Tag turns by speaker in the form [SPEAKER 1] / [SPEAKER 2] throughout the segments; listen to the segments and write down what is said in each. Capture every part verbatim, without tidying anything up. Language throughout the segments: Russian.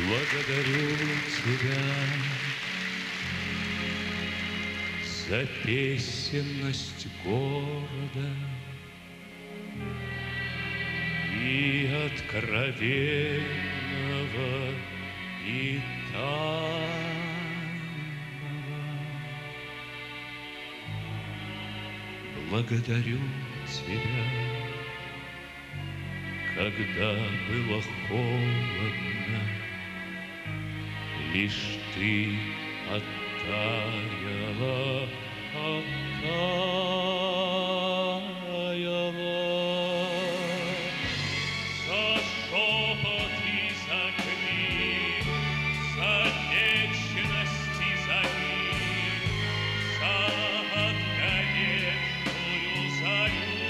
[SPEAKER 1] Благодарю тебя за песенность города и откровенного, и тайного. Благодарю тебя, когда было холодно, лишь ты оттаяла, оттаяла. За шепот и за крик, за вечность и за миг, за отгоревшую зарю,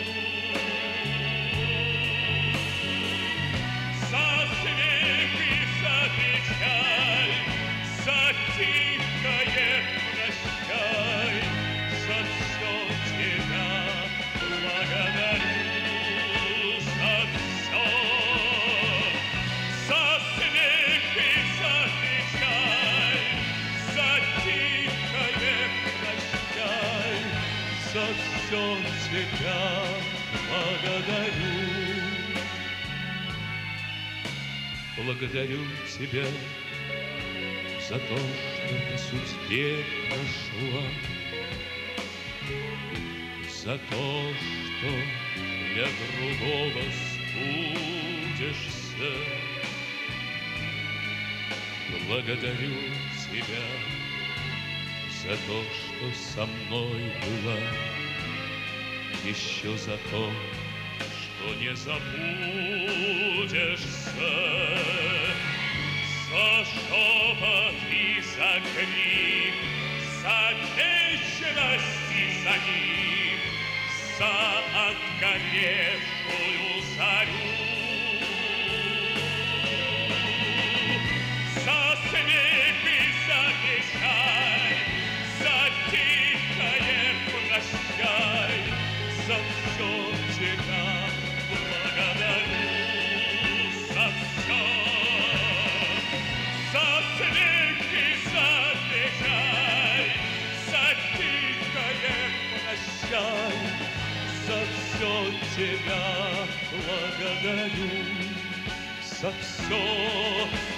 [SPEAKER 1] за смех и за печаль, за тихое прощай, за все тебя благодарю, за все, за смех и за печаль, за тихое прощай, за все тебя благодарю. Благодарю тебя за то, что по судьбе прошла, за то, что для другого сбудешься. Благодарю тебя за то, что со мной была, еще за то, что не забудешься. За шепот и за крик, за вечность и за миг, за отгоревшую зарю, за смех и за печаль, за тихое прощай, за все тебя благодарю, за все. За смех и за печаль, за тихое прощай, за все тебя благодарю, за все.